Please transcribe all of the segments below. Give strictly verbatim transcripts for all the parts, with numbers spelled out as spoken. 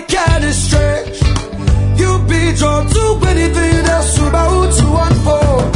kinda strange. You'd be drawn to anything else about to unfold.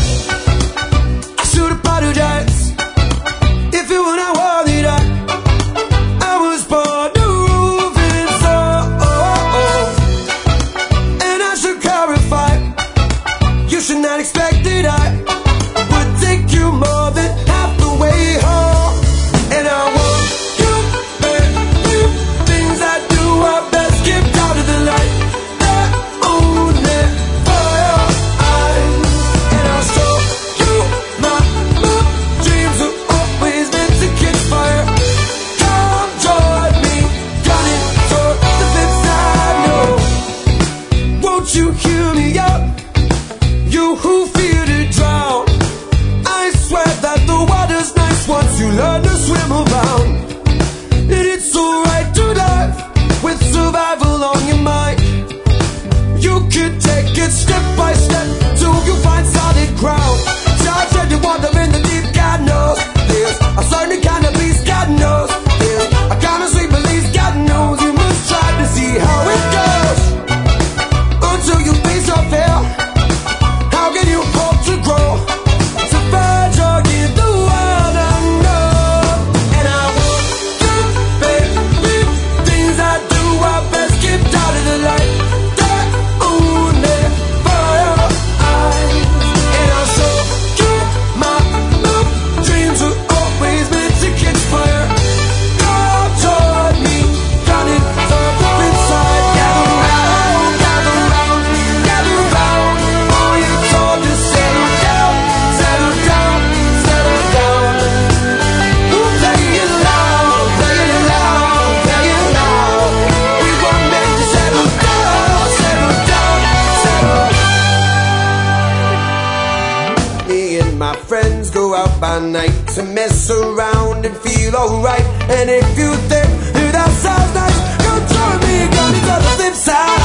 I should apologize if you were not worthy that I was born to rule this all. And I should clarify, you should not expect that I would take you more than half the way home. And I want you, baby, things I do are best kept out of the light. They're only for your eyes. And I'll show you my love dreams are always meant to catch fire. Come join me, gunning toward the flip side, no. Won't you hear me out? You who fear to drown, I swear that the water's nice once you learn to swim around. And it's alright to dive with survival on your mind. You could take it step by step till you find solid ground. Just said you wander in the deep, God knows there's a certain kind of peace, God knows there's a kind of sweet belief, God knows. You must try to see how it goes until you face your fear. How can you hope to grow? To find your give the world I know. And I want you, baby, things I do are best kept out of the light. They're only for your eyes. And I'll show you my love dreams are always meant to catch fire. Come join me, gunning for the flip side. Gather round, gather round, gather round. All you told to settle down, settle down, settle down. We'll play it loud, play it loud, play it loud. We were meant to settle down, settle down, settle down. Me and my friends go out by night to mess around and feel alright. And if you think that sounds nice, come join me, gun to the flip side.